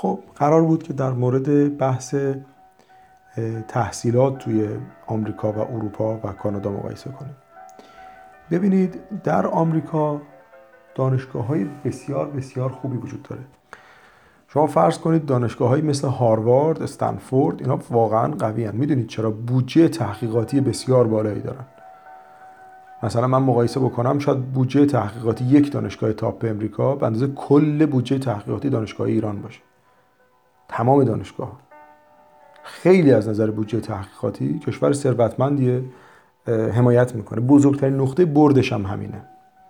خب قرار بود که در مورد بحث تحصیلات توی آمریکا و اروپا و کانادا مقایسه کنیم. ببینید در آمریکا دانشگاه‌های بسیار بسیار خوبی وجود داره. شما فرض کنید دانشگاه‌هایی مثل هاروارد، استنفورد، اینا واقعا قوی هستند. میدونید چرا؟ بودجه تحقیقاتی بسیار بالایی دارن. مثلا من مقایسه بکنم، شاید بودجه تحقیقاتی یک دانشگاه تاپ امریکا به اندازه کل بودجه تحقیقاتی دانشگاه ایران باشه. تمام دانشگاه خیلی از نظر بودجه تحقیقاتی کشور ثروتمندیه، حمایت میکنه. بزرگترین نقطه بردش هم همینه.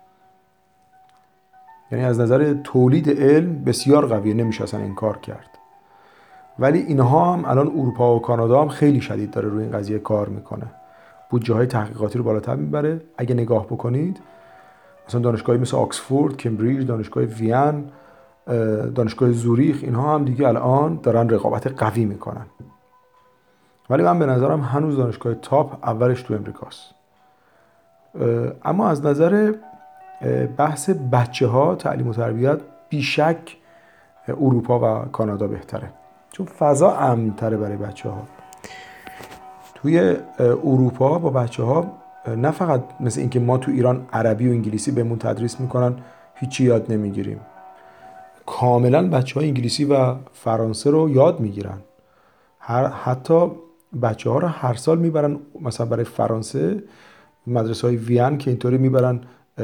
یعنی از نظر تولید علم بسیار قویه، نمیشه اصلا انکار کرد. ولی اینها هم الان اروپا و کانادا هم خیلی شدید داره روی این قضیه کار میکنه، بودجه های تحقیقاتی رو بالاتر میبره. اگه نگاه بکنید مثلا دانشگاهی مثل آکسفورد، کمبریج، دانشگاه وین، دانشگاه زوریخ، اینها هم دیگه الان دارن رقابت قوی میکنن. ولی من به نظرم هنوز دانشگاه تاپ اولش تو امریکاست. اما از نظر بحث بچه ها، تعلیم و تربیت، بیشک اروپا و کانادا بهتره، چون فضا امن‌تره برای بچه ها. توی اروپا با بچه ها نه فقط مثل اینکه ما تو ایران عربی و انگلیسی بهمون تدریس میکنن هیچی یاد نمیگیریم، کاملا بچه ها انگلیسی و فرانسه رو یاد میگیرن. حتی بچه ها رو هر سال میبرن مثلا برای فرانسه، مدرسه های وین که اینطوری میبرن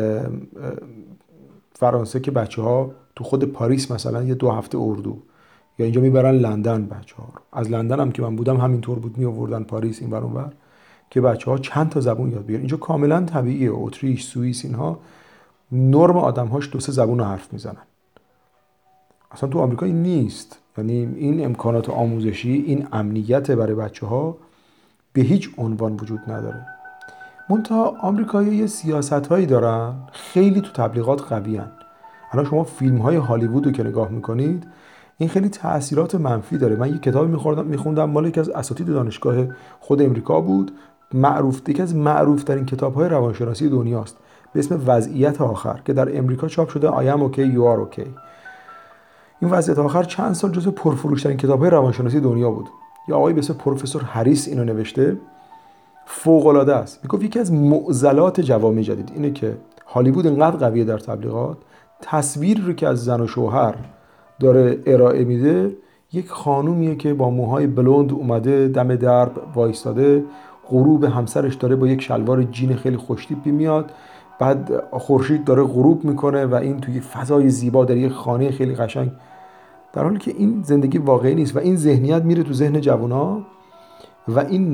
فرانسه که بچه ها تو خود پاریس مثلا یه 2 هفته اردو، یا اینجا میبرن لندن بچه ها رو. از لندن هم که من بودم همینطور بود، میآوردن پاریس این ور اون ور که بچه ها چند تا زبون یاد بگیرن. اینجا کاملا طبیعیه. اتریش، سوئیس، اینها نرم آدم‌هاش 2-3 زبون حرف میزنن. اصلا تو آمریکا این نیست. یعنی این امکانات آموزشی، این امنیت برای بچه‌ها به هیچ عنوان وجود نداره. منتها آمریکایی‌ها یه سیاست‌هایی دارن خیلی تو تبلیغات قوی‌ان. الان شما فیلم‌های هالیوود رو که نگاه می‌کنید، این خیلی تأثیرات منفی داره. من یه کتابی می‌خوندم مال یکی از اساتید دانشگاه خود امریکا بود، یکی از معروف‌ترین کتاب‌های روانشناسی دنیاست، به اسم وضعیت آخر، که در امریکا چاپ شده I am okay you are okay. این وضعیت آخر چند سال جزو پرفروش‌ترین کتاب‌های روانشناسی دنیا بود. یا آقای به اسم پروفسور هریس اینو نوشته، فوق‌العاده است. میگفت یکی از معضلات جوامع جدید اینه که هالیوود اینقدر قویه در تبلیغات، تصویر رو که از زن و شوهر داره ارائه میده یک خانومیه که با موهای بلوند اومده دم درب وایستاده، غروب همسرش داره با یک شلوار جین خیلی خوشتیپی میاد، بعد خورشید داره غروب میکنه و این توی فضای زیبا در یک خانه خیلی قشنگ، در حالی که این زندگی واقعی نیست. و این ذهنیت میره تو ذهن جوونا و این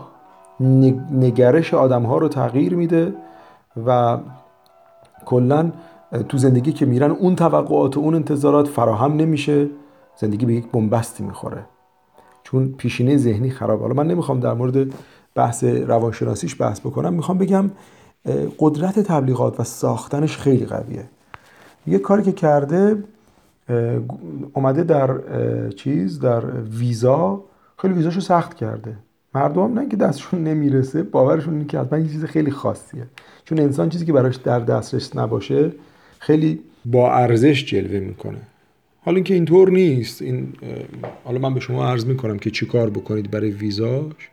نگرش آدم‌ها رو تغییر میده و کلاً تو زندگی که میرن اون توقعات و اون انتظارات فراهم نمیشه، زندگی به یک بنبستی میخوره چون پیشینه ذهنی خرابه. حالا من نمیخوام در مورد بحث روانشناسیش بحث بکنم، میخوام بگم قدرت تبلیغات و ساختنش خیلی قویه. یه کاری که کرده، اومده در ویزا خیلی ویزاشو سخت کرده. مردم نه که دستشون نمیرسه، باورشون اینه که حتما یه چیز خیلی خاصیه، چون انسان چیزی که براش در دسترس نباشه خیلی با ارزش جلوه میکنه. حالا اینکه اینطور نیست، حالا من به شما عرض میکنم که چی کار بکنید برای ویزاش.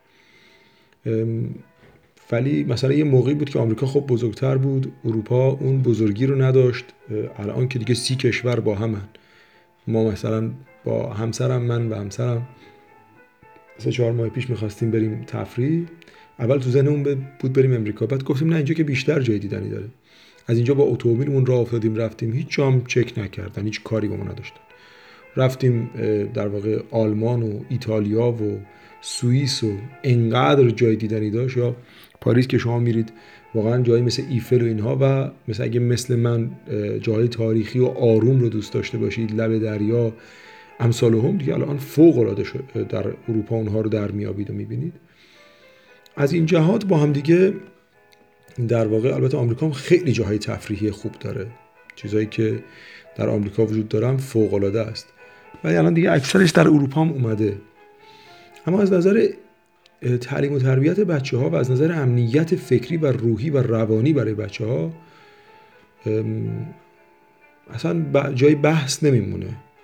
ولی مثلا یه موقعی بود که آمریکا خب بزرگتر بود، اروپا اون بزرگی رو نداشت. الان که دیگه 30 کشور با همن. ما مثلا با همسرم، من و همسرم 3-4 ماه پیش میخواستیم بریم تفریح. اول تو ذهنمون بود بریم امریکا، بعد گفتیم نه، اینجا که بیشتر جای دیدنی داره. از اینجا با اتومبیلمون راه افتادیم رفتیم، هیچ جام چک نکردن، هیچ کاری با ما نداشتن. رفتیم در واقع آلمان و ایتالیا و سوئیس و انقدر جای دیدنی داشت. یا پاریس که شما میرید واقعا جایی مثل ایفل و اینها، و مثلا اگه مثل من جای تاریخی و آروم رو دوست داشته باشید، لب دریا، امثال هم دیگه الان فوق العاده در اروپا اونها رو در میابید و میبینید. از این جهات با هم دیگه در واقع البته آمریکا هم خیلی جاهای تفریحی خوب داره، چیزایی که در آمریکا وجود داره فوق العاده است، ولی الان دیگه اکثرش در اروپا هم اومده. اما از نظر تعلیم و تربیت بچه‌ها و از نظر امنیت فکری و روحی و روانی برای بچه‌ها اصلا جای بحث نمیمونه.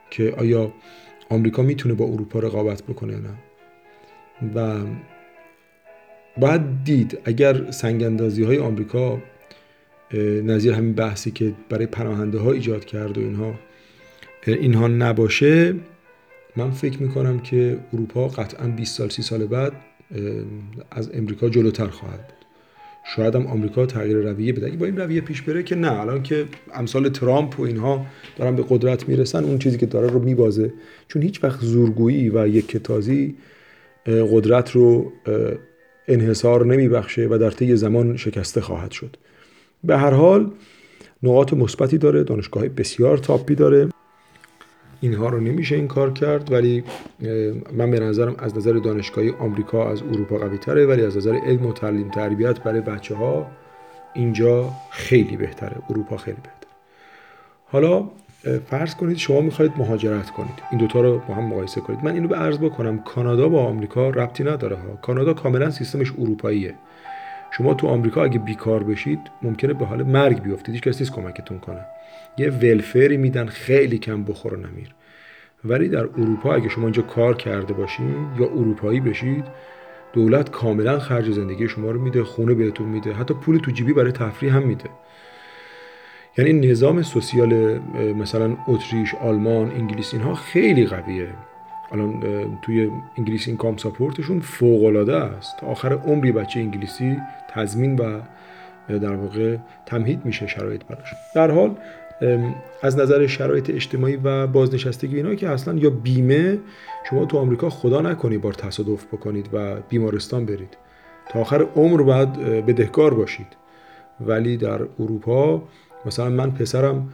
که آیا آمریکا میتونه با اروپا رقابت بکنه یا نه. و باید دید اگر سنگ‌اندازی های آمریکا نظیر همین بحثی که برای پناهنده ها ایجاد کرد و اینها نباشه، من فکر میکنم که اروپا قطعا 20 سال 30 سال بعد از امریکا جلوتر خواهد بود. شاید هم آمریکا تغییر رویه بده. اگه با این رویه پیش بره که نه، الان که امثال ترامپ و اینها دارن به قدرت میرسن، اون چیزی که داره رو میبازه، چون هیچ وقت زورگویی و یکتازی قدرت رو انحصار نمیبخشه و در طی زمان شکسته خواهد شد. به هر حال نقاط مثبتی داره، دانشگاه بسیار تاپی داره، اینها رو نمیشه انکار کرد، ولی من به نظرم از نظر دانشگاهی آمریکا از اروپا قوی تره، ولی از نظر علم و تعلیم تربیت برای بچه ها اینجا خیلی بهتره، اروپا خیلی بهتره. حالا فرض کنید شما میخواید مهاجرت کنید، این دوتا رو با هم مقایسه کنید. من اینو به عرض بکنم، کانادا با آمریکا ربطی نداره ها. کانادا کاملا سیستمش اروپاییه. شما تو آمریکا اگه بیکار بشید ممکنه به حال مرگ بیافتید، هیچ کسی نیست کمکتون کنه، یه ولفری میدن خیلی کم بخور و نمیر. ولی در اروپا اگه شما اینجا کار کرده باشید یا اروپایی بشید، دولت کاملا خرج زندگی شما رو میده، خونه بهتون میده، حتی پول تو جیبی برای تفریح هم میده. یعنی نظام سوسیال مثلا اتریش، آلمان، انگلیس اینها خیلی قویه. الان توی انگلیس اینکام ساپورتشون فوق العاده است. تا آخر عمری بچه انگلیسی تضمین و در واقع تمهید میشه شرایط براش. در حال از نظر شرایط اجتماعی و بازنشستگی اینا که اصلا یا بیمه، شما تو آمریکا خدا نکنی بار تصادف بکنید و بیمارستان برید، تا آخر عمر باید بدهکار باشید. ولی در اروپا مثلا من پسرم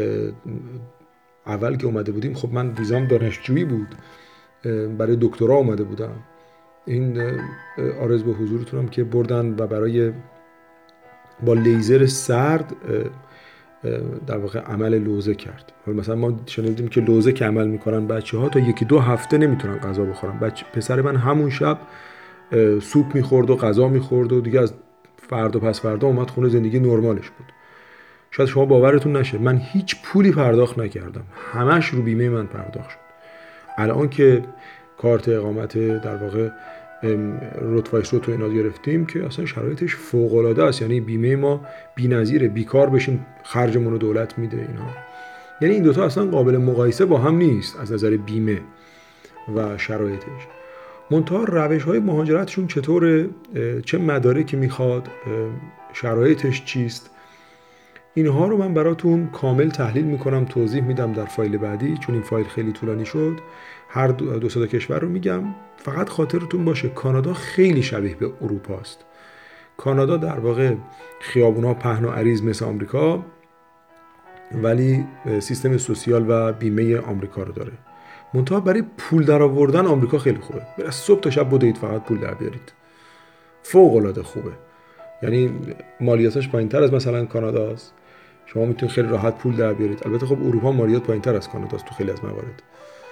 اول که اومده بودیم، خب من ویزام دانشجویی بود، برای دکترا اومده بودم، این عرض به حضورتونم که بردن و برای با لیزر سرد در واقع عمل لوزه کرد. مثلا ما شنیدیم که لوزه که عمل میکنن بچه‌ها تا 1-2 هفته نمیتونن غذا بخورن. پسر من همون شب سوپ میخورد و غذا میخورد و دیگه از فردا پس فردا اومد خونه، زندگی نرمالش بود. شاید شما باورتون نشه من هیچ پولی پرداخت نکردم، همش رو بیمه من پرداخت شد. الان که کارت اقامت در واقع روتوایسروت رو اینا گرفتیم که اصلا شرایطش فوق العاده است، یعنی بیمه ما بی‌نظیره، بیکار بشیم خرجمون رو دولت میده اینها. یعنی این دوتا اصلا قابل مقایسه با هم نیست از نظر بیمه و شرایطش. منتها روش‌های مهاجرتشون چطوره، چه مدارکی میخواد، شرایطش چیست، اینها رو من براتون کامل تحلیل میکنم، توضیح میدم در فایل بعدی، چون این فایل خیلی طولانی شد. هر دو تا کشور رو میگم. فقط خاطرتون باشه کانادا خیلی شبیه به اروپا است. کانادا در واقع خیابونا پهن و عریض مثل آمریکا، ولی سیستم سوسیال و بیمه آمریکا رو داره. منتها برای پول در آوردن آمریکا خیلی خوبه. از صبح تا شب بدید فقط پول در بیارید. فوق العاده خوبه. یعنی مالیاتش پایین‌تر از مثلا کانادا است. شما میتونید خیلی راحت پول در بیارید. البته خب اروپا مالیات پایین‌تر از کانادا است تو خیلی از موارد.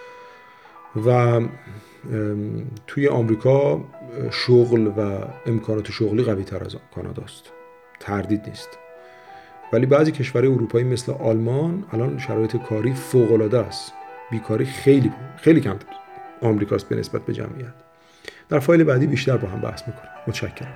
و توی آمریکا شغل و امکانات شغلی قوی تر از کانادا است، تردید نیست. ولی بعضی کشورهای اروپایی مثل آلمان الان شرایط کاری فوق العاده است، بیکاری خیلی خیلی کمتر آمریکاست به نسبت به جمعیت. در فایل بعدی بیشتر با هم بحث میکنیم. متشکرم.